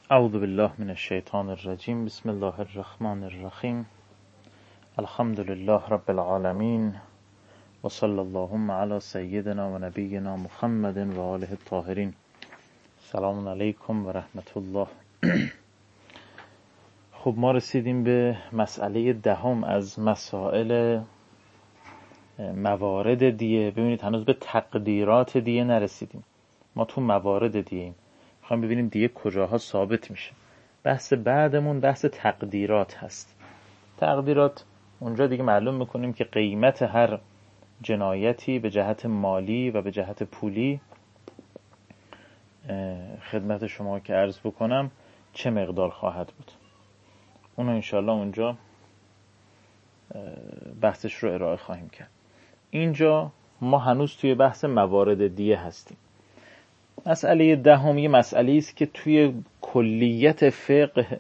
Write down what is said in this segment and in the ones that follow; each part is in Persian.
اعوذ بالله من الشیطان الرجیم. بسم الله الرحمن الرحیم. الحمد لله رب العالمین و صلی اللهم علی سیدنا و نبینا محمد و آله الطاهرین. سلام علیکم و رحمت الله. خب ما رسیدیم به مسئله دهم از مسائل موارد دیه. ببینید هنوز به تقدیرات دیه نرسیدیم، ما تو موارد دیه ایم. میخوایم ببینیم دیگه کجاها ثابت میشه. بحث بعدمون بحث تقدیرات هست. تقدیرات اونجا دیگه معلوم میکنیم که قیمت هر جنایتی به جهت مالی و به جهت پولی خدمت شما که عرض بکنم چه مقدار خواهد بود. اونو انشالله اونجا بحثش رو ارائه خواهیم کرد. اینجا ما هنوز توی بحث موارد دیه هستیم. مسئله دهم یه مسئله است که توی کلیت فقه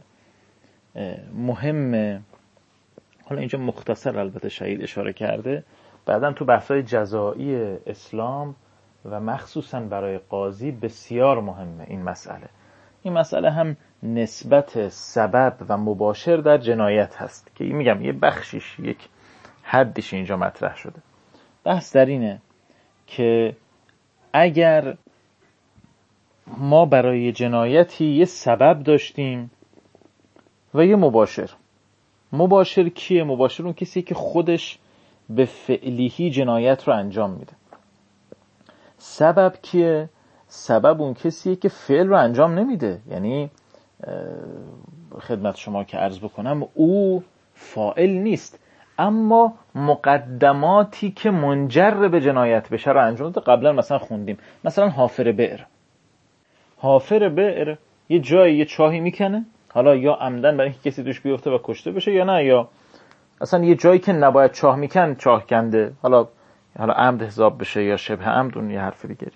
مهمه. حالا اینجا مختصر البته شهید اشاره کرده، بعداً تو بحث‌های جزایی اسلام و مخصوصاً برای قاضی بسیار مهمه این مسئله. این مسئله هم نسبت سبب و مباشر در جنایت هست که میگم یه بخشیش، یک حدیش اینجا مطرح شده. بحث در اینه که اگر ما برای جنایتی یه سبب داشتیم و یه مباشر کیه؟ مباشر اون کسی که خودش به فعلیهی جنایت رو انجام میده. سبب کیه؟ سبب اون کسیه که فعل رو انجام نمیده. یعنی خدمت شما که عرض بکنم او فاعل نیست، اما مقدماتی که منجر به جنایت بشه رو انجام ده. قبلا مثلا خوندیم، مثلا حافر بئر یه جایی یه چاهی میکنه، حالا یا عمدن برای اینکه کسی توش بیفته و کشته بشه، یا نه یا اصلا یه جایی که نباید چاه میکن چاه کنده، حالا عمد حساب بشه یا شبه عمد، اون یه حرف دیگری.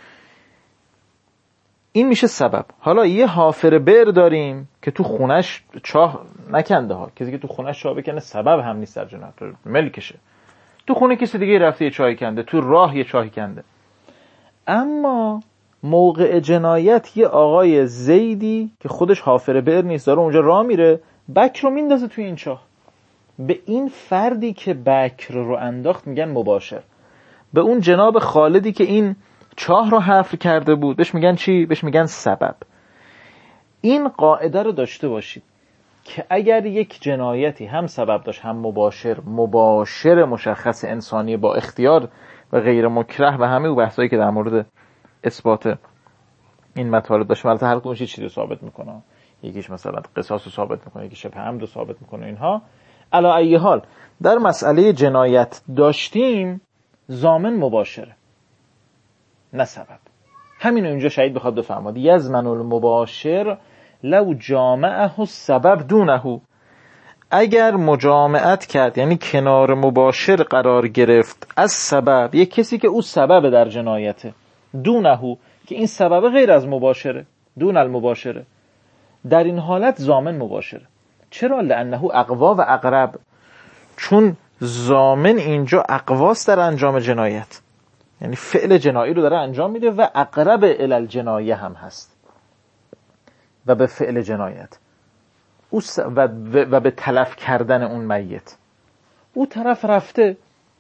این میشه سبب. حالا یه حافر بئر داریم که تو خونش چاه نکنده ها. کسی که تو خونش چاه بکنه سبب هم نیست در جنایت، ملکشه. تو خونه کسی دیگه رفته یه چاهی کنده، تو راه یه چاهی کنده. اما موقع جنایت یه آقای زیدی که خودش حافر بئر نیست داره اونجا راه میره، بکر رو میندازه توی این چاه. به این فردی که بکر رو انداخت میگن مباشر. به اون جناب خالدی که این چاه رو حفر کرده بود بهش میگن چی؟ بهش میگن سبب. این قاعده رو داشته باشید که اگر یک جنایتی هم سبب داشت هم مباشر مشخص انسانی با اختیار و غیر مکره و همه بحثایی که در مورد اثبات این مطالب داشت، البته هر کدومش چیزی رو ثابت میکنه. یکیش مثلا قصاص رو ثابت میکنه، یکی شبه عمد رو ثابت میکنه. اینها علی ای حال در مسئله جنایت داشتیم ضامن مباشره نه سبب. همین اینجا شهید بخواد بفرماد یزمن المباشر لو جامعه السبب دونه. اگر مجامعت کرد یعنی کنار مباشر قرار گرفت از سبب، یک کسی که او سبب در جنایته، دونه که این سبب غیر از مباشره، دون المباشره، در این حالت ضامن مباشره. چرا؟ لانه اقوا و اقرب، چون ضامن اینجا اقواست در انجام جنایت، یعنی فعل جنایی رو داره انجام میده و اقرب الی الجنایه هم هست و به فعل جنایت و به تلف کردن اون میت. او طرف رفته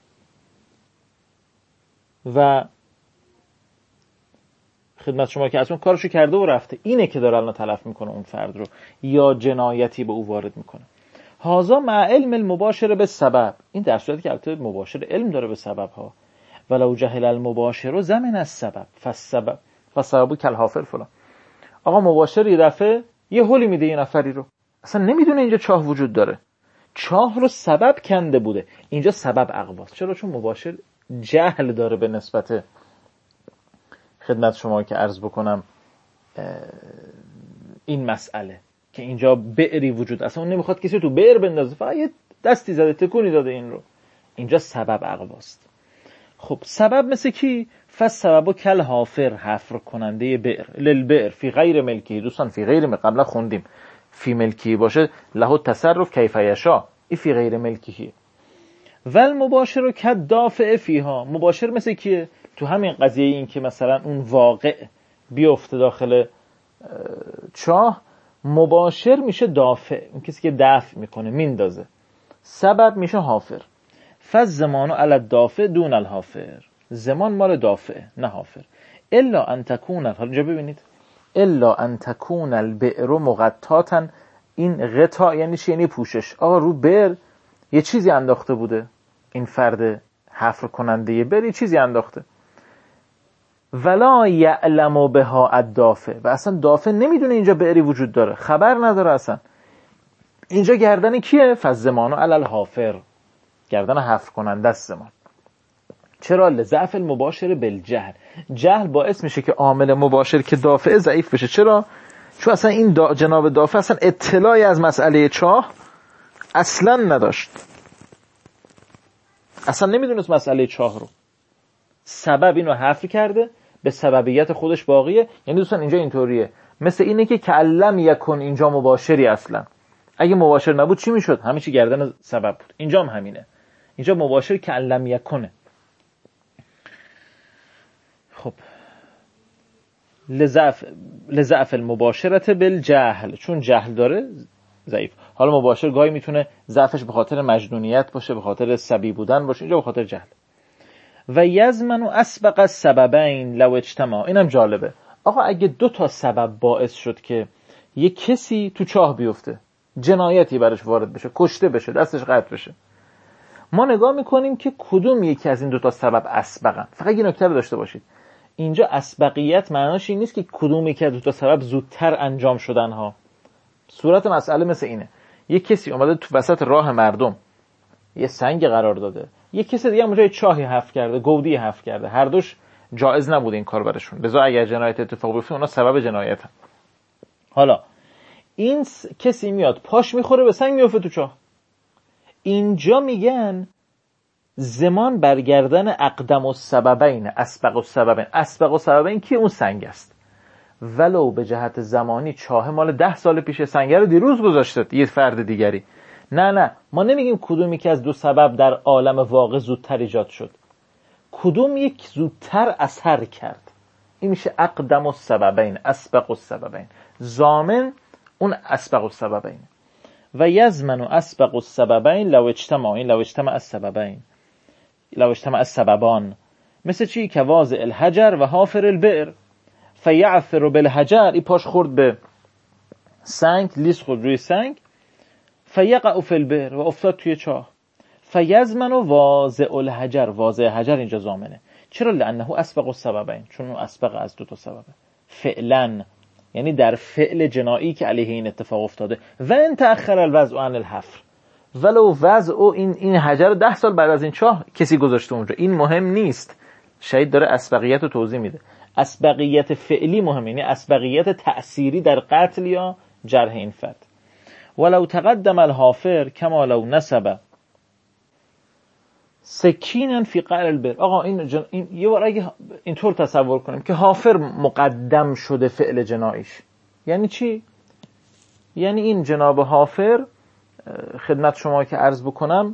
و خدمت شما که اصلا کارشو کرده و رفته، اینه که داره الان تلف میکنه اون فرد رو یا جنایتی به او وارد میکنه. هازا مع علم المباشر به سبب، این در صورتی که البته مباشر علم داره به سبب ها. ولو جهل المباشر زمن از سبب فسببو کالحافر فلان. آقا مباشر یه دفعه یه هولی میده یه نفری رو، اصلا نمیدونه اینجا چاه وجود داره، چاه رو سبب کنده بوده، اینجا سبب اقواست. چرا؟ چون مباشر جهل داره به نسبت خدمت شما که عرض بکنم این مسئله که اینجا بئری وجود، اصلا اون نمیخواد کسی تو بئر بندازه، فقط یه دستی زده تکونی داده این رو، اینجا سبب اقواست. خب سبب مثل کی؟ فسببو کالحافر، حفر کننده بئر، للبئر فی غیر ملکی. دوستان فی غیر قبلا خوندیم فی ملکی باشه له تصرف کیف یشاء، این فی غیر ملکیه. ول مباشر کدافع فیها، مباشر مثل کیه؟ تو همین قضیه این که مثلا اون واقع بیفته داخل چاه مباشر میشه دافع، اون کسی که دفع میکنه میندازه. سبب میشه حافر. فالزمان علی الدافع دون الحافر، زمان مال دافع نه حافر. الا ان تکون، حالا اینجا ببینید، الا ان تکون البئر مغطاتا، این غطا یعنی چی؟ یعنی پوشش. آقا رو بئر یه چیزی انداخته بوده، این فرد حفر کننده بئر یه چیزی انداخته. ولا یعلم بها الدافع، و اصلا دافع نمیدونه اینجا بئری وجود داره، خبر نداره اصلا. اینجا گردن کیه؟ فالزمان علی الحافر، گردن حفر کننده است زمان. چرا؟ لضعف المباشر بالجهل، جهل باعث میشه که عامل مباشر که دافع ضعیف بشه. چرا؟ چون اصلا این جناب دافع اصلا اطلاعی از مسئله چاه اصلا نداشت، اصلا نمیدونست مسئله چاه رو. سبب اینو حفر کرده، به سببیت خودش باقیه. یعنی دوستان اینجا اینطوریه، مثل اینه که کلم یکن اینجا مباشری اصلا. اگه مباشر نبود چی میشد؟ همه چی گردن سبب بود. اینجا هم همینه، اینجا مباشر کلم یکنه. خب لضعف المباشرت بالجهل، چون جهل داره ضعیف. حالا مباشر گاهی میتونه ضعفش به خاطر مجنونیت باشه، به خاطر صبی بودن باشه، اینجا به خاطر جهل. و یزمن اسبق السببین لو اجتماع، اینم جالبه. آقا اگه 2 تا سبب باعث شد که یک کسی تو چاه بیفته، جنایتی برش وارد بشه، کشته بشه، دستش قطع بشه، ما نگاه میکنیم که کدوم یکی از این 2 تا سبب اسبقن. فقط یه نکته رو داشته باشید، اینجا اسبقیت معناش این نیست که کدوم یکی از 2 تا سبب زودتر انجام شدن ها. صورت مسئله مثل اینه، یک کسی اومده تو وسط راه مردم یه سنگ قرار داده، یک کسی دیگه اونجا چاهی حفر کرده، گودی حفر کرده، هر دوش جایز نبوده این کار برشون، لذا اگر جنایت اتفاق بیفته اونا سبب جنایتن. حالا این کسی میاد پاش میخوره به سنگ میفته تو چاه. اینجا میگن زمان برگردن اقدم السببین، اسبق السببین. اسبق السببین که اون سنگ است، ولو به جهت زمانی چاه مال 10 سال پیشه، سنگ رو دیروز گذاشته یه فرد دیگری. نه ما نمیگیم کدومی که از 2 سبب در عالم واقع زودتر ایجاد شد، کدوم یک زودتر اثر کرد. این میشه اقدم السببین، اسبق السببین. ضامن اون اسبق السببین. و یزمن اسبق السببین لو اجتماع، لو اجتماع السببین، لو اجتماع السببان. مثل چی؟ که واضع الحجر و حافر البئر. فیعفر بالحجر، این پاش خورد به سنگ، لیس خورد روی سنگ. فیقع فی البئر، و افتاد توی چاه. فیزمن واضع الحجر، واضع حجر اینجا ضامنه. چرا؟ لانه اسبق السببین، چون اون اسبق از 2 تا سببه. فعلا یعنی در فعل جنایی که علیه این اتفاق افتاده. و ان تأخر الوضع عن الحفر، ولو وضع این حجر 10 سال بعد از این چاه کسی گذاشته اونجا، این مهم نیست. شهید داره اسبقیت رو توضیح میده. اسبقیت فعلی مهمه، یعنی اسبقیت تأثیری در قتل یا جرح این فرد. ولو تقدم الحافر کما لو نسب سکینا فی قعر البئر. آقا این یه بار اگه اینطور تصور کنیم که حافر مقدم شده فعل جنایش، یعنی چی؟ یعنی این جناب حافر، خدمت شما که عرض بکنم،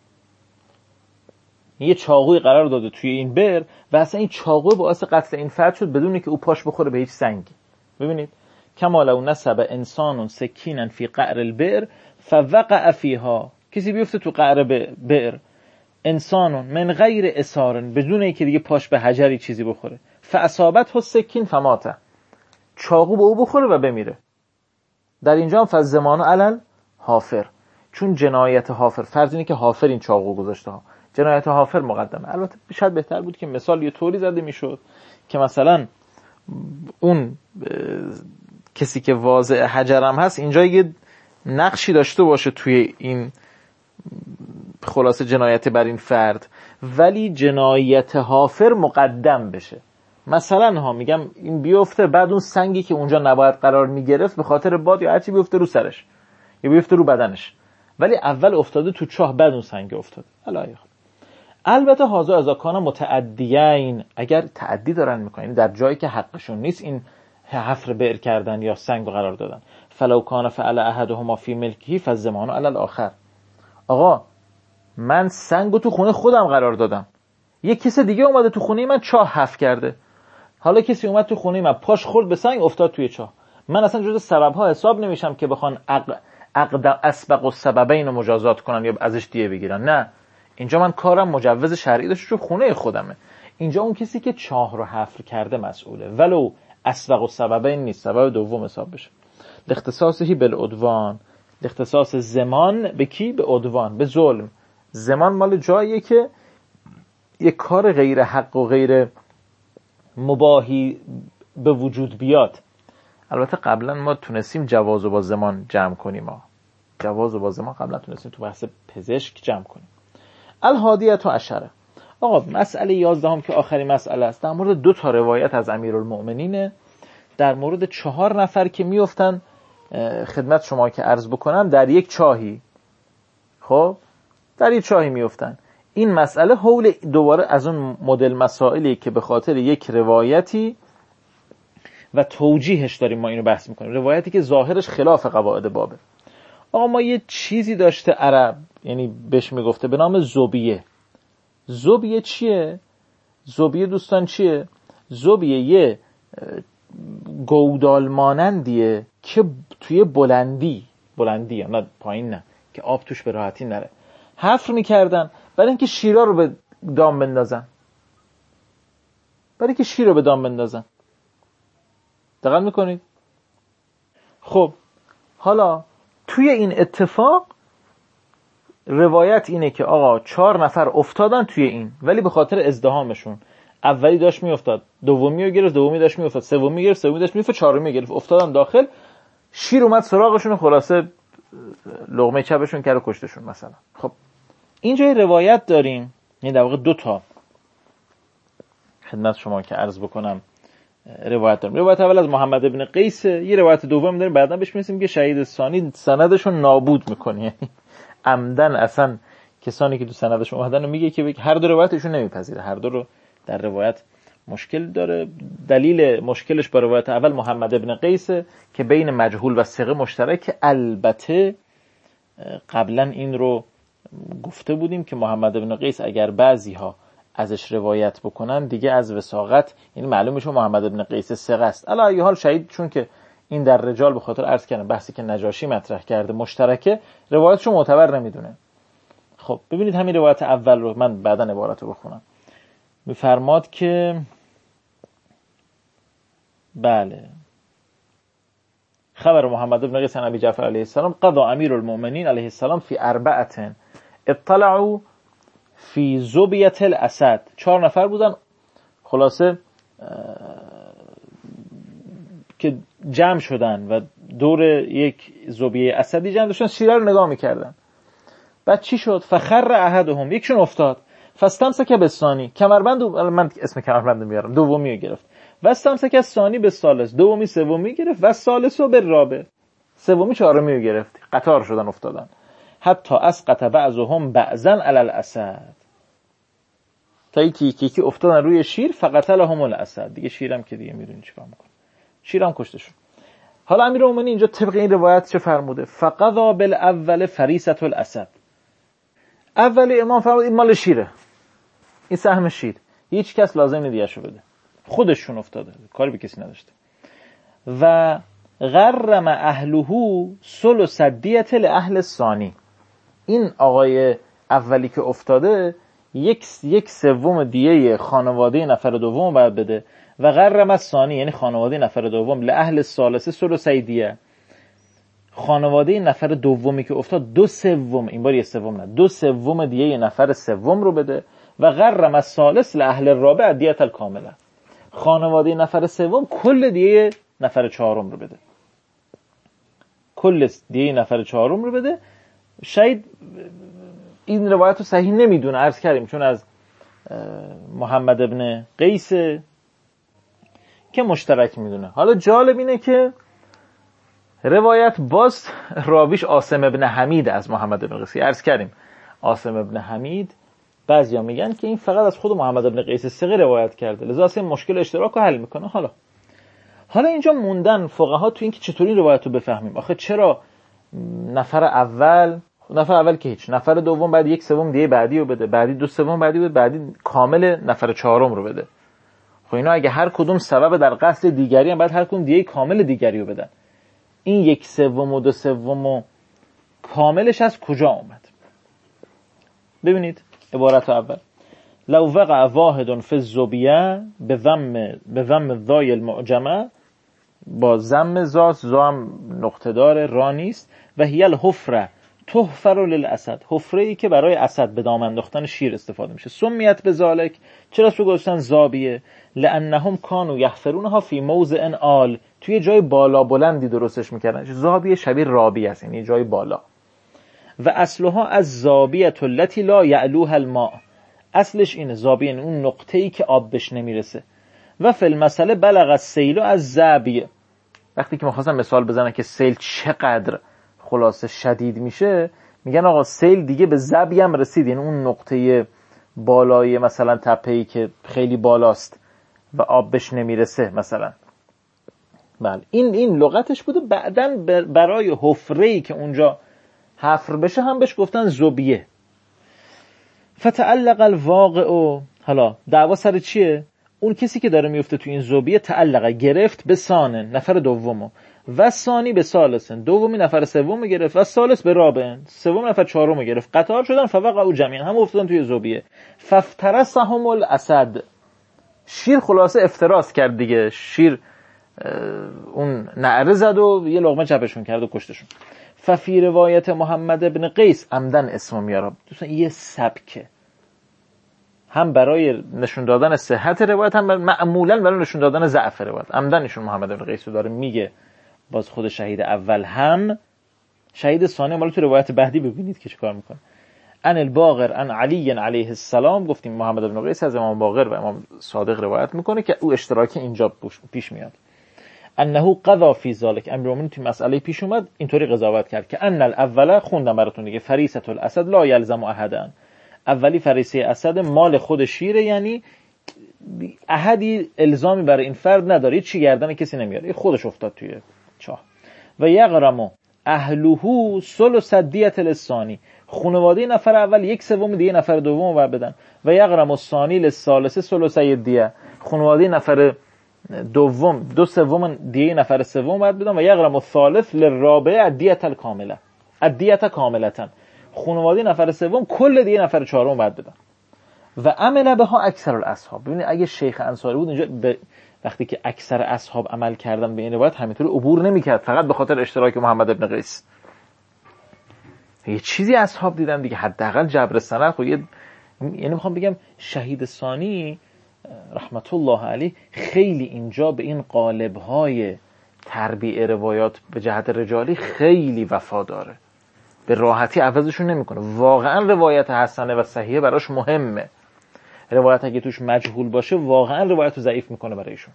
یه چاقوی قرار داده توی این بئر و اصلا این چاقو باعث قتل این فرد شد بدون که او پاش بخوره به هیچ سنگی. ببینید، کما لو نسب انسان سکینا فی قعر البئر فوقع فیها، کسی بیفته تو قعر بئر، انسان من غیر اسار، بدون اینکه دیگه پاش به حجری چیزی بخوره، فاصابته السکین فمات، چاقو به او بخوره و بمیره. در اینجا هم فالزمان علی الحافر، چون جنایت حافر، فرض اینه که حافر این چاقو گذاشته ها، جنایت حافر مقدمه. البته شاید بهتر بود که مثال یه طوری زده میشد که مثلا اون کسی که واضع حجرم هست اینجا یه نقشی داشته باشه توی این خلاصه جنایت بر این فرد، ولی جنایت حافر مقدم بشه. مثلا ها میگم این بیفته بعد اون سنگی که اونجا نباید قرار میگرفت به خاطر باد یا هرچی بیفته رو سرش یا بیفته رو بدنش، ولی اول افتاده تو چاه بعد اون سنگ افتاده. البته هازا از کانا متعدیین، اگر تعدی دارن میکنن در جایی که حقشون نیست این حفر بئر کردن یا سنگ قرار دادن، فلو کان فعل احدهما فی ملکه فالزمان علی الاخر. آقا من سنگو تو خونه خودم قرار دادم، یک کس دیگه اومده تو خونه من چاه حفر کرده، حالا کسی اومد تو خونه من پاش خورد به سنگ افتاد توی چاه، من اصلا جزء سبب ها حساب نمیشم که بخوان عقد اسبق و سببین رو مجازات کنن یا ازش دیه بگیرن. نه، اینجا من کارم مجوز شرعی داشت رو خونه خودمه. اینجا اون کسی که چاه رو حفر کرده مسئوله، ولو اسبق و سببین نیست، سبب دوم حساب بشه. اختصاصی بالعدوان، اختصاص زمان به کی؟ به عدوان، به ظلم. زمان مال جاییه که یک کار غیر حق و غیر مباحی به وجود بیاد. البته قبلا ما تونستیم جواز و با زمان جمع کنیم. جواز و با زمان قبلا تونستیم تو بحث پزشک جمع کنیم. الهادیه عشره. آقا مسئله 11 که آخرین مسئله است، در مورد 2 روایت از امیرالمؤمنین در مورد 4 نفر که میافتن خدمت شما که عرض بکنم در یک چاهی. خب در یک چاهی میافتن. این مسئله حول دوباره از اون مدل مسائلی که به خاطر یک روایتی و توجیهش داریم ما اینو بحث میکنیم، روایتی که ظاهرش خلاف قواعد بابه. آقا ما یه چیزی داشته عرب، یعنی بهش میگفته به نام زوبیه. زوبیه چیه؟ زوبیه دوستان چیه؟ زوبیه یه گودال مانندیه که توی بلندی نه پایین، نه که آب توش به راحتی نره، حفر میکردن برای اینکه شیرها رو به دام بندازن. دقت میکنید؟ خب حالا توی این اتفاق روایت اینه که آقا 4 نفر افتادن توی این، ولی به خاطر ازدحامشون اولی داشت میافتاد، دومی رو گرفت، دومی داشت میافتاد، سومی گرفت، سومی داشت میافتاد، چهارمی گرفت، افتادن داخل. شیر اومد سراغشون، خلاصه لقمه چپشون کرد و کشتشون مثلا. خب اینجا روایت داریم، یعنی در واقع 2 خدمت شما که عرض بکنم روایت داریم. روایت اول از محمد ابن قیس، یه روایت دوم داریم بعدا بهش میرسیم که شهید ثانی سندشون نابود میکنه، یعنی عمدن اصلا کسانی که تو سندشون اومدن رو میگه که هر 2 روایتشون نمیپذیره، هر 2 رو در روایت مشکل داره. دلیل مشکلش با روایت اول محمد ابن قیس که بین مجهول و ثقه مشترک. البته قبلا این رو گفته بودیم که محمد ابن قیس اگر بعضی‌ها ازش روایت بکنن دیگه از وثاقت، یعنی معلوم میشه محمد ابن قیس ثقه است. علی ای حال شهید چون که این در رجال به خاطر عرض کردن بحثی که نجاشی مطرح کرده مشترکه، روایتشو معتبر نمیدونه. خب ببینید همین روایت اول رو من بعدا عبارت رو بخونم. میفرماد که بله خبر محمد ابن قیس عن ابی جعفر علیه السلام قضا امیرالمؤمنین علیه السلام فی 4 اطلعوا فی زوبیه الاسد. 4 نفر بودن خلاصه که جمع شدن و دور یک زوبیه اسدی جمع داشتن، شیره رو نگاه میکردن. بعد چی شد؟ فخر احدهم، یکشون افتاد، فاستمسک بالثانی، کمربند، من اسم کمربند میارم، دومی رو گرفت. واستمسک الثانی بالثالث، دومی سومی گرفت، و الثالث بالرابع، سومی چهارمی رو گرفت. قطار شدن افتادن. حتی اسقط بعضهم بعضا علی الاسد، تا یکی افتادن روی شیر، فقتلهم الاسد، دیگه شیرم که دیگه میدونی چیکار میکنه، شیرم کشتشون. حالا امیرالمومنین اینجا طبق این روایت چه فرموده؟ فقضا بالاول فریسة الاسد، اولی امام فرمود این مال شیره، این سهم شیر، هیچ کس لازم نیست دیگه‌شو بده، خودشون افتاده، کاری به کسی نداشته. و غرم اهله ثلث دیت لاهل الثانی، این آقای اولی که افتاده یک سوم دیه خانواده نفر دوم باید بده. و غرم الثانی یعنی خانواده نفر دوم لاهل الثالثه ثلث دیه، خانواده نفر دومی که افتاد 2/3، این بار 1/3 نه، 2/3 دیه نفر سوم رو بده. و غرم الثالث لاهل الرابع دیت الکامله، خانواده نفر سوم کل دیه نفر چهارم رو بده، کل دیه نفر چهارم رو بده. شاید این روایت رو صحیح نمیدونه، عرض کردیم چون از محمد ابن قیس که مشترک میدونه. حالا جالب اینه که روایت باز راویش عاصم ابن حمید از محمد ابن قیس. عرض کردیم عاصم ابن حمید بعضیا میگن که این فقط از خود محمد ابن قیس ثقه روایت کرده، لذا اصلا مشکل اشتراک رو حل میکنه. حالا اینجا موندن فقها تو این که چطوری این روایت رو بفهمیم. آخه چرا نفر اول که هیچ، نفر دوم بعد 1/3 دیگه بعدی رو بده، بعدی 2/3 بعدی بده، بعدی کامل نفر چهارم رو بده. خب اینا اگه هر کدوم سبب در قتل دیگری هم بعد هر کدوم دیگه کامل دیگری رو بدن. این 1/3 و 2/3 کاملش از کجا اومد؟ ببینید عبارت اول، لو وقع واحد فی الزوبیه به ضم الضای المعجمه، با ضم زام نقطه دار را نیست، و هی الحفره تحفر للاسد، حفره ای که برای اسد به دام انداختن شیر استفاده میشه. سمیت به ذالک، چرا اسمش گذاشتن زابیه؟ لانهم کانوا یحفرونها فی موضع عال، توی جای بالا بلندی درستش میکردن. زابیه شبیه رابی است، یعنی جای بالا. و اصلها از زابیه التي لا یعلوها الماء، اصلش اینه زابیه، یعنی اون نقطه ای که آب بهش نمیرسه. و فی المثل بلغ السیل از زابیه، وقتی که می‌خواستم مثال بزنم که سیل چقدر خلاصه شدید میشه، میگن آقا سیل دیگه به زبی هم رسید، یعنی اون نقطه بالای مثلا تپه‌ای که خیلی بالاست و آب بهش نمیرسه مثلا. بله این لغتش بوده. بعدن برای حفره‌ای که اونجا حفر بشه هم بهش گفتن زوبیه. فتعلق الواقع، حالا دعوا سر چیه؟ اون کسی که داره میفته تو این زوبیه تعلق گرفت به سانن، نفر دومو، و ثانی به ثالثن، دومی نفر سومو گرفت، و ثالث به رابعن، سوم نفر چهارمو گرفت، قطار شدن، فوقعوا جميعا، هم افتادن توی زوبیه. فافترسهم الاسد، شیر خلاصه افتراس کرد دیگه، شیر اون نعره زد و یه لقمه چپشون کرد و کشتشون. ففی روایت محمد ابن قیس عمدن اسمو میاره، دوستان یه سبکه، هم برای نشون دادن صحت روایت، هم معمولا برای نشون دادن ضعف روایت. عمدن ایشون محمد ابن قیس رو داره میگه. باز خود شهید اول هم شهید ثانی، مال تو روایت بعدی ببینید که چیکار میکنه. ان الباقر ان علی علیه السلام، گفتیم محمد ابن قیس از امام باقر و امام صادق روایت میکنه که او اشتراک اینجا پیش میاد. انه قضا فی ذلک، امیرالمومنین تو مسئله پیش اومد اینطوری قضاوت کرد که ان الاول، خوندم براتون دیگه، فریسه الاسد لا یلزم احدا، اولی فریسه اسد مال خود شیره، یعنی احدی الزامی برای این فرد نداره، چی گردن کسی نمیاره، خودش افتاد توی چاه. و یغرم اهله ثلث دیت الثانی، خانواده نفر اول 1/3 دیگه نفر دومو باید بدن. و یغرم الثانی للثالث ثلث دیه، خانواده نفر دوم 2/3 دیگه نفر سوم باید بدن. و یغرم الثالث للرابع الدیت الکامله، الدیت کاملتن، خانواده نفر سوم کل دیگه نفر چهارم باید بدن. و عمل بها اکثر الاصحاب، ببینید اگه شیخ انصاری بود اینجا وقتی که اکثر اصحاب عمل کردن به این روایت همینطور عبور نمی‌کرد، فقط به خاطر اشتراک محمد ابن قیس. یه چیزی اصحاب دیدن دیگه، حداقل جبر سند. خب یعنی میخوام بگم شهید ثانی رحمت الله علیه خیلی اینجا به این قالب‌های تربیع روایات به جهت رجالی خیلی وفاداره، به راحتی عوضشون نمیکنه. واقعا روایت حسنه و صحیحه براش مهمه. روایت اگه توش مجهول باشه واقعا روایت رو ضعیف میکنه برایشون.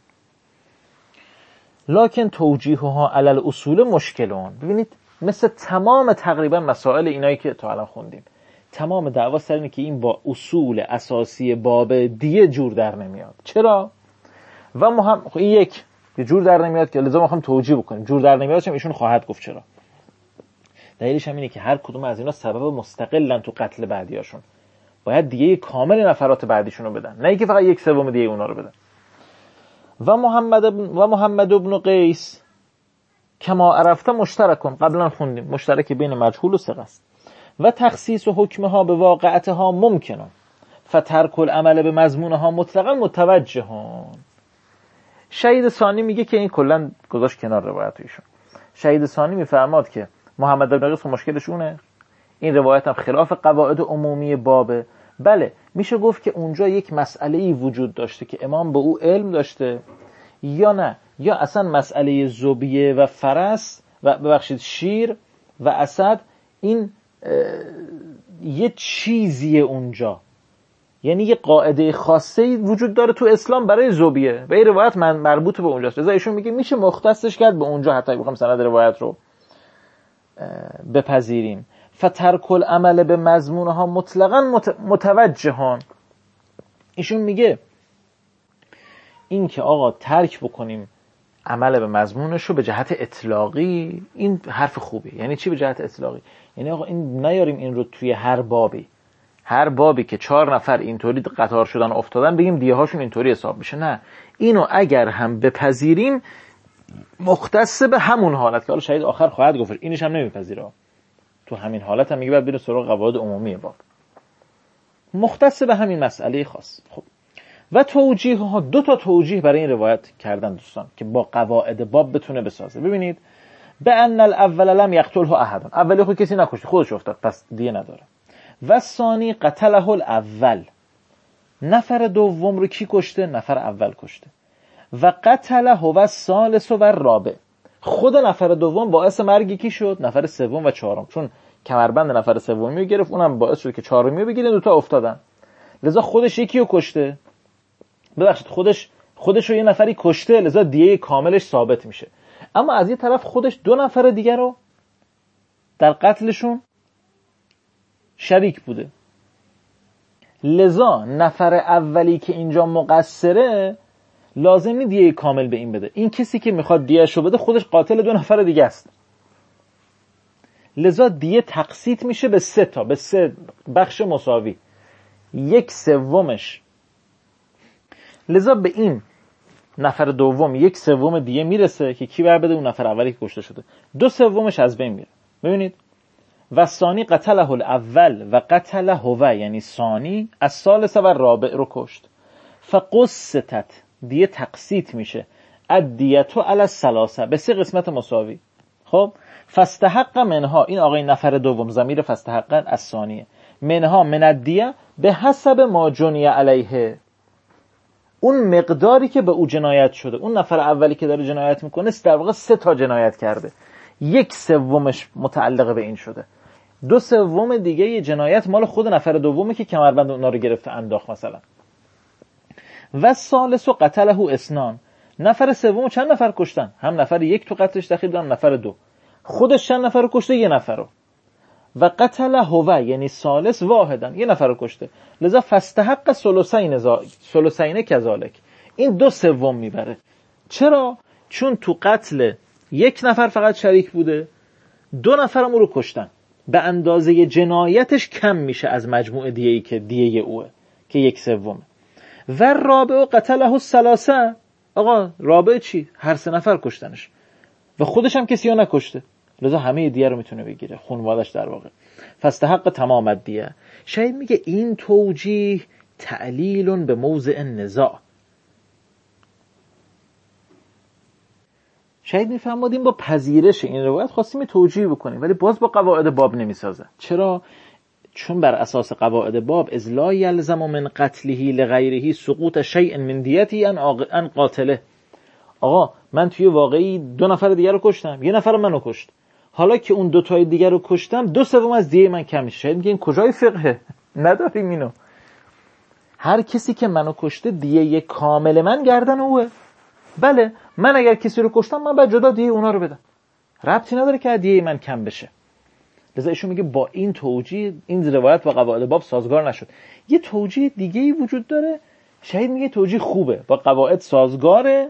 لکن توجیهها علی الاصول مشکلون، ببینید مثل تمام تقریبا مسائل اینایی که تا الان خوندیم، تمام دعوا سر اینه که این با اصول اساسی باب دیگه جور در نمیاد. چرا؟ و این یک جور در نمیاد که لازم میخوام توجیه بکنیم. جور در نمیاد چون ایشون خواهد گفت چرا. دلیلش هم اینه که هر کدوم از اینا سبب مستقلن تو قتل بعدیاشون، باید دیگه کامل نفرات بعدیشون رو بدن، نه اینکه فقط 1/3 دیگه اونا رو بدن. و محمد ابن قیس کما عرفته مشترکون، قبلا خوندیم مشترک بین مجهول و ثقه است. و تخصیص و حکمها به واقعتها ممکنه، فترک العمل به مضمونها مطلقا متوجهون. شهید ثانی میگه که این کلا گذاشت کنار روایت ایشون. شهید ثانی میفرماد که محمد ابن قیس مشکلش اونه، این روایت هم خلاف قواعد عمومی بابه. بله میشه گفت که اونجا یک مسئله‌ای وجود داشته که امام به او علم داشته یا نه، یا اصلا مسئله زوبیه و فرس و ببخشید شیر و اسد این یه چیزیه اونجا، یعنی یه قاعده خاصی وجود داره تو اسلام برای زوبیه و این روایت مربوط به اونجاست. لذا ایشون میگه میشه مختصش کرد به اونجا، حتی بخوام سند روایت رو بپذیریم. فترک العمل به مضمونها مطلقاً متوجهان. ایشون میگه این که آقا ترک بکنیم عمل به مضمونش رو به جهت اطلاقی، این حرف خوبه. یعنی چی به جهت اطلاقی؟ یعنی آقا این نیاریم این رو توی هر بابی که 4 نفر اینطوری قطار شدن افتادن بگیم دیه هاشون اینطوری حساب میشه. نه، اینو اگر هم بپذیریم مختص به همون حالت که حالا شهید آخر خواهد گفت، اینش هم نمیپذیره، تو همین حالت هم میگه بعد بره سراغ قواعد عمومی باب، مختص به همین مسئله خاص. خب و توجیه ها، 2 تا توجیه برای این روایت کردن دوستان که با قواعد باب بتونه بسازه. ببینید، به ان الاول لم یقتله احد، اولی خود کسی نکشته، خودش افتاد پس دیگه نداره. و ثانی قتله الاول، نفر دوم رو کی کشته؟ نفر اول کشته. و قتله هو الثالث و الرابع، خود نفر دوم باعث مرگ کی شد؟ نفر سوم و چهارم، چون کمربند نفر سومی رو گرفت، اونم باعث شد که چهارمی رو بگیره، 2 تا افتادن. لذا خودش یکی رو کشته، ببخشید خودش رو یه نفری کشته، لذا دیه کاملش ثابت میشه. اما از یه طرف خودش 2 نفر دیگر رو در قتلشون شریک بوده، لذا نفر اولی که اینجا مقصره لازم نیست دیه کامل به این بده. این کسی که میخواد دیهش رو بده خودش قاتل 2 نفر دیگه است، لذا دیه تقسیط میشه به 3 تا، به 3 بخش مساوی، 1/3. لذا به این نفر دوم 1/3 دیه میرسه که کی بر بده؟ اون نفر اولی که کشته شده. 2/3 از بین میره. ببینید، و ثانی قتله الاول و قتله هو، یعنی ثانی از ثالث و رابع رو کشت. فقصتت، دیه تقسیط میشه، الدیت علی الثلاثه، به 3 قسمت مساوی. خب فاستحق منها، این آقای نفر دوم ضمیر فاستحق از ثانیه، منها من الدیه به حسب ما جنی علیه، اون مقداری که به او جنایت شده. اون نفر اولی که داره جنایت میکنه در واقع 3 تا جنایت کرده، 1/3 متعلق به این شده، 2/3 دیگه یه جنایت مال خود نفر دومی که کمربند اونا رو گرفته انداخت مثلا. و ثالث قتله اثنان، نفر سوم چند نفر کشتن؟ هم نفر 1 تو قتلش دخیل بودن، هم نفر 2. خودش چند نفر رو کشته؟ 1 نفر رو. و قتل هو، یعنی ثالث واحدن، 1 نفر رو کشته، لذا فاستحق ثلثین کذالک، این 2/3 میبره. چرا؟ چون تو قتل 1 نفر فقط شریک بوده، 2 نفر هم رو کشتن، به اندازه جنایتش کم میشه از مجموع دیه‌ای که دیه اوه که 1/3. و رابع قتله الثلاثه، آقا رابع چی؟ هر 3 نفر کشتنش و خودش هم کسی رو نکشته، لذا همه دیه رو میتونه بگیره، خونوادش در واقع. فاستحق تمام الدیه. شاید میگه این توجیه تعلیل به موضع النزاع. شاید میفهمادیم با پذیرش این روایت خواستیم توجیه بکنیم، ولی باز با قواعد باب نمیسازه. چرا؟ چون بر اساس قواعد باب از لا یلزم من قتله لغیره سقوط شیء من دیتی ان قاتله. آقا من توی واقعی 2 نفر دیگر رو کشتم، 1 نفر منو کشت، حالا که اون 2 تای دیگر رو کشتم 2/3 از دیه من کم میشه. شاید میگه این کجای فقهه؟ نداریم اینو. هر کسی که منو کشته دیه کامل من گردن اوه. بله من اگر کسی رو کشتم من باید جدا دیه اونا رو بدم، ربطی نداره که دیه من کم بشه. لذا ایشون میگه با این توجیه این روایت با قواعد باب سازگار نشد. یه توجیه دیگه ای وجود داره، شاید میگه توجیه خوبه، با قواعد سازگاره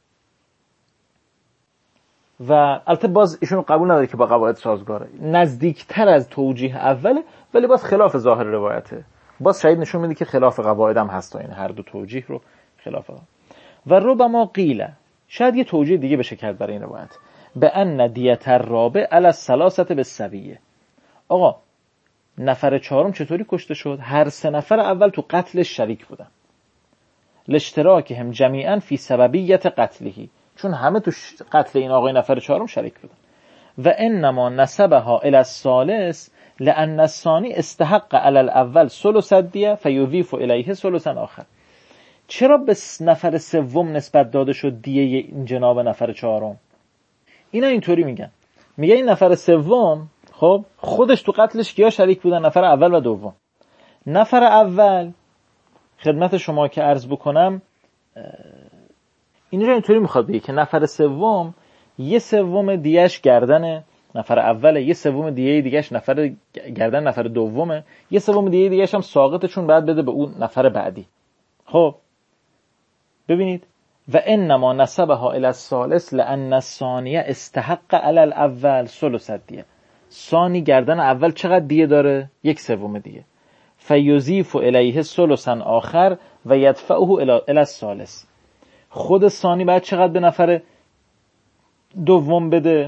و البته باز ایشون قبول نداره که با قواعد سازگاره، نزدیکتر از توجیه اوله، ولی باز خلاف ظاهر روایته. باز شاید نشون میده که خلاف قواعد هم هست، این هر 2 توجیه رو خلاف هم. و ربما قیل، شاید یه توجیه دیگه بشه کرد برای این روایت، به ان دیت الرابع علی الثلاثه بالسویه. آقا نفر 4م چطوری کشته شد؟ هر 3 نفر اول تو قتلش شریک بودن، لاشتراکهم جمیعا فی سببیت قتلهی، چون همه تو قتل این آقای نفر 4م شریک بودن. و انما نسبها الی الثالث لان الثانی استحق علی الاول ثلث الدیه فیضیف الیه ثلثا آخر. چرا به نفر 3 نسبت داده شد دیه این جناب نفر 4م؟ اینا اینطوری میگن این نفر 3 خب خودش تو قتلش کیا شریک بودن؟ نفر اول و دوم. نفر اول خدمت شما که عرض بکنم این رو اینطوری میخواد بگه که نفر 3 1/3 دیهش گردن نفر اوله، 1/3 دیه دیگهش گردن نفر دومه، 1/3 دیه دیگهش هم ساقطه چون بعد بده به اون نفر بعدی. خب ببینید، و انما نسبها الی الثالث لان الثانیه استحق علی الاول ثلث الدیه. ثانی گردن اول چقدر دیه داره؟ 1/3 دیه. فیضیف الیه ثلثا آخر و یدفعه الی الثالث. خود ثانی بعد چقدر به نفر دوم بده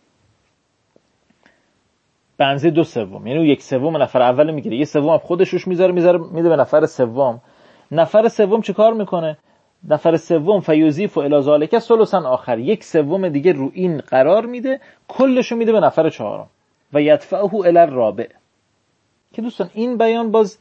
به اندازه 2/3، یعنی اون 1/3 نفر اول میگیره، 1/3 خودش روش میذاره میده به نفر سوم. نفر سوم چه کار میکنه؟ نفر سوم فیوزیف و الازالک ثلثاً آخر، 1/3 دیگه رو این قرار میده، کلشو میده به نفر چهارم و یدفعه الی الرابع. که دوستان این بیان باز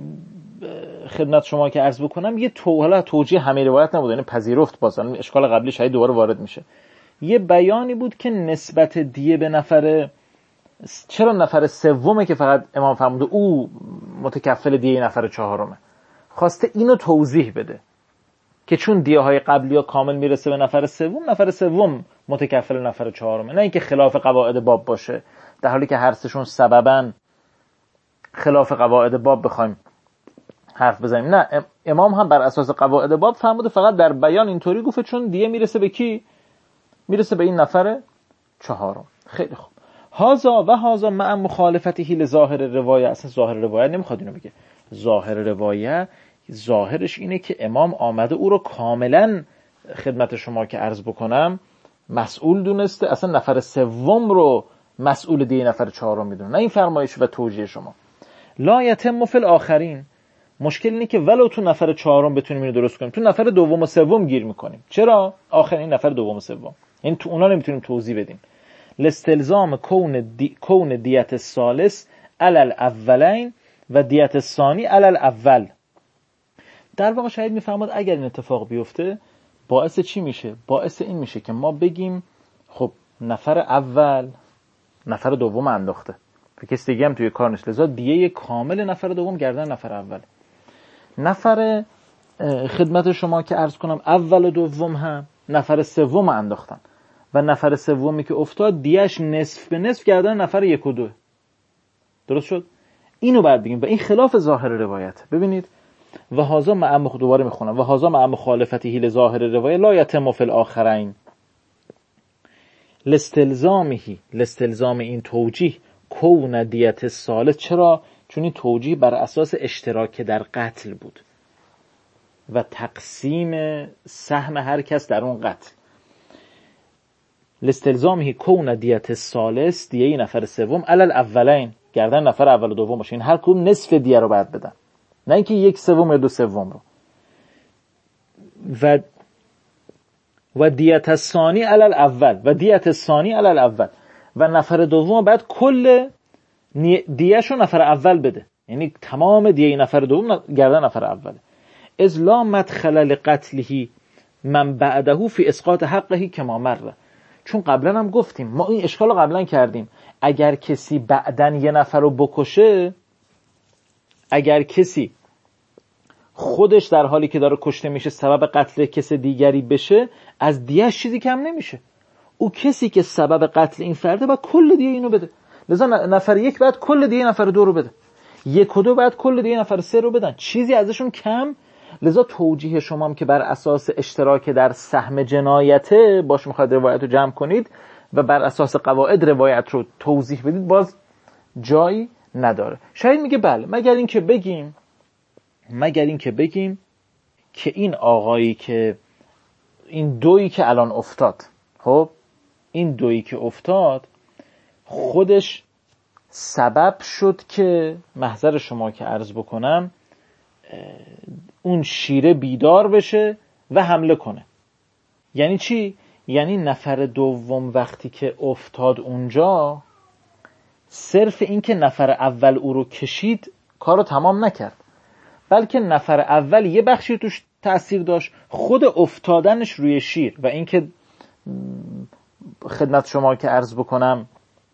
خدمت شما که عرض بکنم یه توجیه همه روایت نبود، یعنی پذیرفت، باز اشکال قبلی شاید دوباره وارد میشه. یه بیانی بود که نسبت دیه به نفر، چرا نفر سومه که فقط امام فرموده او متکفل دیه نفر چهارمه، خواسته اینو توضیح بده که چون دیه های قبلی ها کامل میرسه به نفر سوم، نفر سوم متکفل نفر چهارمه، نه اینکه خلاف قواعد باب باشه، در حالی که هر سهشون سبباً خلاف قواعد باب بخوایم حرف بزنیم. نه، امام هم بر اساس قواعد باب فرموده فقط در بیان اینطوری گفته چون دیه میرسه به کی؟ میرسه به این نفر چهارم. خیلی خوب. هازا مع مخالفته لظاهر روایه. اصلا ظاهر روایه نمیخواد اینو بگه. ظاهر روایه ظاهرش اینه که امام آمده او رو کاملا خدمت شما که عرض بکنم مسئول دونسته، اصلا نفر سوم رو مسئول دیگه نفر چهارم میدونه، نه این فرمایش و توجیه شما. لا یتم فی الاخرین. مشکل اینه که ولو تو نفر چهارم بتونیم اینو درست کنیم، تو نفر دوم و سوم گیر میکنیم. چرا؟ آخرین نفر دوم و سوم، این تو اونا نمیتونیم توضیح بدیم. لاستلزام کون دیت الثالث علی الاولین و دیت الثانی علی الاول. در واقع شاید میفهمد اگر این اتفاق بیفته باعث چی میشه؟ باعث این میشه که ما بگیم خب نفر اول نفر دوم انداخته، کسی دیگه هم توی کار نیست، لذا دیه کامل نفر دوم گردن نفر اول. نفر خدمت شما که عرض کنم اول و دوم هم نفر سوم انداختن و نفر سومی که افتاد دیهش نصف به نصف گردن نفر یک و دو. درست شد؟ اینو باید بگیم و این خلاف ظاهر روایت. ببینید و هازا مع دوباره میخونم و هازا مع مخالفته لظاهر روایه لا یتم فی الاخرین لاستلزام این توجیه کون دیت الثالث. چرا؟ چون این توجیه بر اساس اشتراک در قتل بود و تقسیم سهم هر کس در اون قتل. لاستلزامه کون دیت الثالث، دیه نفر سوم علی الاولین، گردن نفر اول و دوم باشه، این هر کدوم نصف دیه رو باید بدن، نه اینکه 1/3 یا 2/3 رو. و دیت الثانی علی الاول و دیت الثانی علی الاول، و نفر دوم بعد کل دیهشو نفر اول بده، یعنی تمام دیه نفر دوم گردن نفر اوله. از لا مدخل لقتله من بعده فی اسقاط حقه کما مره. چون قبلا هم گفتیم، ما این اشکال رو قبلا کردیم، اگر کسی بعدن یه نفر رو بکشه، اگر کسی خودش در حالی که داره کشته میشه سبب قتل کس دیگری بشه، از دیهش چیزی کم نمیشه. او کسی که سبب قتل این فرده باید کل دیه اینو بده. لذا نفر یک باید کل دیه نفر دو رو بده، 1 و 2 باید کل دیه نفر 3 رو بدن، چیزی ازشون کم. لذا توجیه شما هم که بر اساس اشتراک در سهم جنایته باش میخواید روایت رو جمع کنید و بر اساس قواعد روایت رو توضیح بدید، باز جایی نداره. شاید میگه بله، مگر این که بگیم که این آقایی که این دویی که الان افتاد، خب این دویی که افتاد خودش سبب شد که محضر شما که عرض بکنم اون شیره بیدار بشه و حمله کنه. یعنی چی؟ یعنی نفر دوم وقتی که افتاد اونجا، صرف این که نفر اول او رو کشید کارو تمام نکرد، بلکه نفر اول یه بخشی توش تأثیر داشت، خود افتادنش روی شیر و این که خدمت شما که عرض بکنم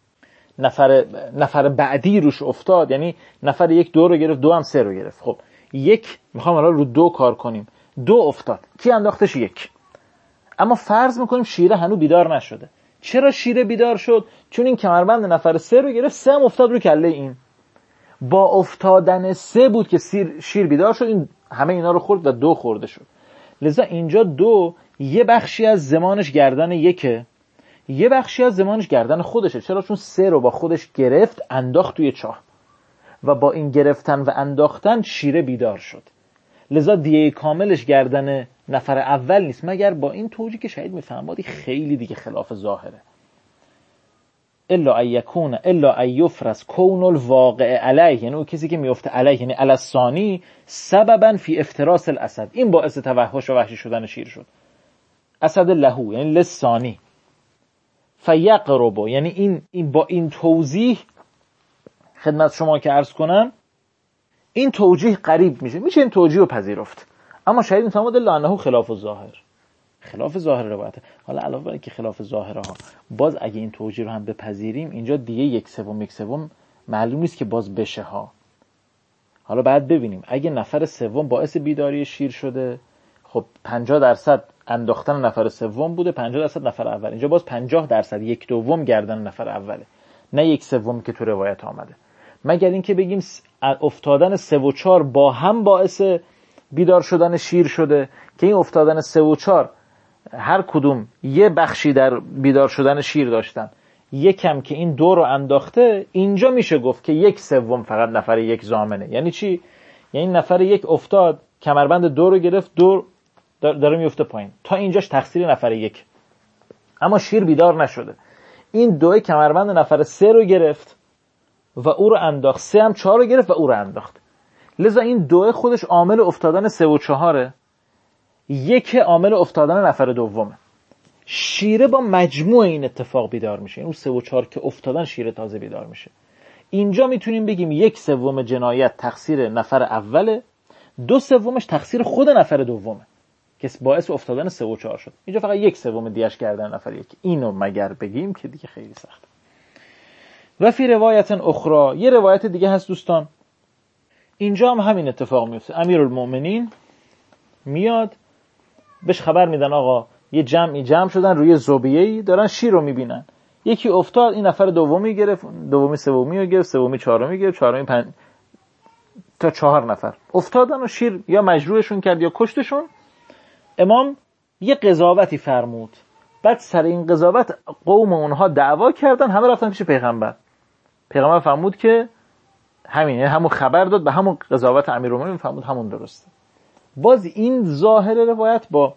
نفر بعدی روش افتاد، یعنی نفر یک 2 رو گرفت، 2 هم 3 رو گرفت. خب یک میخوام الان رو 2 کار کنیم، 2 افتاد، کی انداختش؟ 1. اما فرض میکنیم شیره هنو بیدار نشده. چرا شیره بیدار شد؟ چون این کمربند نفر 3 رو گرفت، 3 هم افتاد رو کله این. با افتادن 3 بود که شیر بیدار شد، این همه اینا رو خورد و 2 خورده شد. لذا اینجا 2 یه بخشی از زمانش گردن 1، یه بخشی از زمانش گردن خودشه. چرا؟ چون 3 رو با خودش گرفت انداخت توی چاه و با این گرفتن و انداختن شیره بیدار شد. لذا دیه کاملش گردن نفر اول نیست، مگر با این توجیه که شاید میفهمادی خیلی دیگه خلاف ظاهره. الا ایکون الا ایفرس کون الواقع علیه، یعنی اون کسی که میفته علیه، یعنی علی الثانی سببا فی افتراس الاسد، این باعث توحش و وحشی شدن شیر شد. اسد لهو یعنی لثانی، فیقرب، یعنی این با این توضیح خدمت شما که عرض کنم این توجیه قریب میشه این توجیه رو پذیرفت. اما شاید میفهمد الا انه خلاف الظاهر، خلاف ظاهر روایته. حالا علاوه بر اینکه خلاف ظاهره ها، باز اگه این توجیه رو هم بپذیریم اینجا دیگه یک سوم معلوم نیست که باز بشه ها. حالا بعد ببینیم اگه نفر سوم باعث بیداری شیر شده، خب 50% انداختن نفر سوم بوده، 50% نفر اول، اینجا باز 50% یک دوم گردن نفر اوله، نه یک سوم که تو روایت آمده. مگر اینکه بگیم افتادن 3 و 4 با هم باعث بیدار شدن شیر شده، که این افتادن 3 و 4 هر کدوم یه بخشی در بیدار شدن شیر داشتن، یکم که این 2 رو انداخته، اینجا میشه گفت که 1/3 فقط نفر یک ضامنه. یعنی چی؟ یعنی نفر یک افتاد، کمربند 2 رو گرفت، 2 داره میفته پایین، تا اینجاش تقصیر نفر یک، اما شیر بیدار نشده. این 2 کمربند نفر 3 رو گرفت و او رو انداخت، 3 هم 4 رو گرفت و او رو انداخت. لذا این 2 خودش عامل افتادن 3 و 4، 1 عامل افتادن نفر دومه. شیره با مجموع این اتفاق بیدار میشه، اون 3 و 4 که افتادن شیره تازه بیدار میشه. اینجا میتونیم بگیم 1/3 جنایت تقصیر نفر اوله، 2/3 تقصیر خود نفر دومه که باعث افتادن 3 و 4 شد. اینجا فقط 1/3 دیش کردن نفر یک. اینو مگر بگیم که دیگه خیلی سخت. و فی روایت اخرى، یه روایت دیگه هست دوستان، اینجا هم همین اتفاق میفته. امیرالمؤمنین میاد بهش خبر میدن آقا یه جمع شدن روی زوبیه‌ای دارن شیر رو میبینن. یکی افتاد، این نفر دومی گرفت، دومی سومی رو گرفت، سومی چهارمی گرفت، چهارمی تا 4 نفر افتادن و شیر یا مجروحشون کرد یا کشتشون. امام یه قضاوتی فرمود، بعد سر این قضاوت قوم اونها دعوا کردن، همه رفتن پیش پیغمبر فرمود که همین، همون خبر داد به همون قضاوت امیرالمومنین، فرمود همون درسته. باز این ظاهر روایت با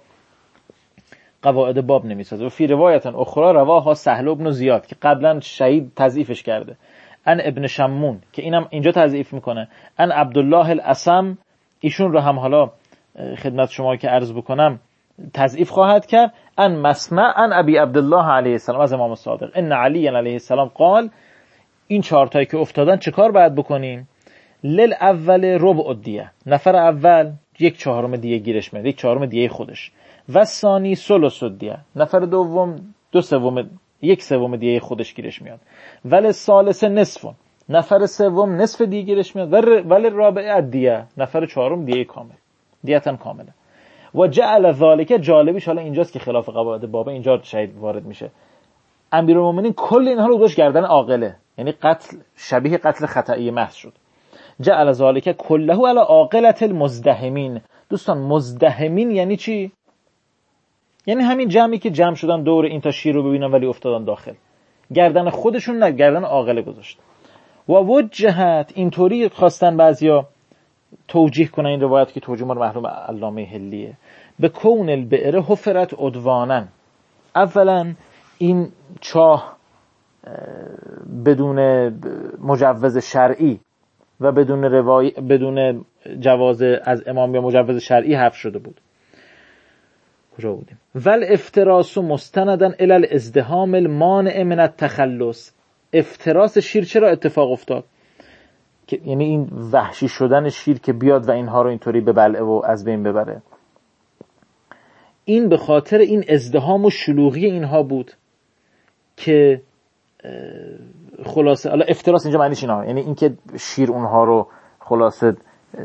قواعد باب نمیسازه. و فی روایت اخرى رواها سهل بن زیاد که قبلا شهید تضعیفش کرده، ان ابن شمون که اینم اینجا تضعیف میکنه، ان عبدالله الاسم، ایشون رو هم حالا خدمت شما که عرض بکنم تضعیف خواهد کرد، ان مسمع ان ابی عبدالله علیه السلام از امام صادق ان علی علیه السلام قال، این 4 تایی که افتادن چه کار باید بکنیم؟ للاول ربع الدیه، نفر اول 1/4 دیه گیرش میاد، 1/4 دیه خودش، و ثانی ثلث الدیه، نفر دوم 2/3 1/3 دیه خودش گیرش میاد، ولی ثالث نصف، نفر سوم نصف دیه گیرش میاد، ولی رابع الدیه، نفر چهارم دیه کامل، دیتن کامله. و جعل ذالک، جالبیش حالا اینجاست که خلاف قواعد بابه اینجا شاید وارد میشه، امیرالمومنین کل اینها رو گذاشت گردن عاقله، یعنی قتل شبیه قتل خطئی محض شد. جعل ذالک کله علی عاقله المزدحمین. دوستان مزدحمین یعنی چی؟ یعنی همین جمعی که جمع شدن دور این تا شیر رو ببینن ولی افتادن داخل، گردن خودشون نه، گردن عاقله گذاشت. و وجهت، اینطوری خواستن بعضیا توجیه کنن این روایت که توجیه ما محروم علامه حلیه، به کون البئر حفرت عدوانا. اولا این چاه بدون مجوز شرعی و بدون جواز از امام یا مجوز شرعی حفر شده بود. کجا بودیم؟ ول افتراس مستندن الی الازدحام المانع من التخلص. افتراس شیر چرا اتفاق افتاد؟ که یعنی این وحشی شدن شیر که بیاد و اینها رو اینطوری ببلعه و از بین ببره، این به خاطر این ازدحام و شلوغی اینها بود که خلاصه، حالا افتراس اینجا معنیش اینه، یعنی اینکه شیر اونها رو خلاصه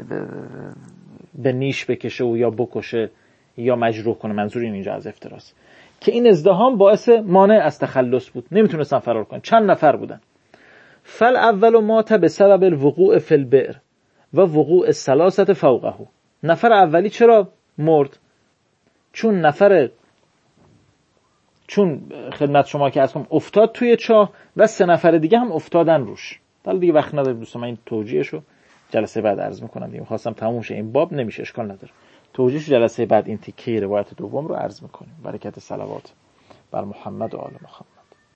به نیش بکشه و یا بکشه یا مجروح کنه، منظور اینجا از افتراس، که این ازدحام باعث مانع از تخلص بود، نمیتونستن فرار کنن، چند نفر بودن. فل اول مات به سبب الوقوع فی البئر و وقوع الثلاثه فوقه. نفر اولی چرا مرد؟ چون خدمت شما که اصلا افتاد توی چاه و 3 نفر دیگه هم افتادن روش. حالا دیگه وقت ندارم دوستان، من این توجیهشو جلسه بعد عرض میکنم دیگه، خواستم تموم شه این باب، نمیشه، اشکال نداره. توجیهش جلسه بعد این تیکه روایت دوم رو عرض میکنیم. برکت صلوات بر محمد و آل محمد.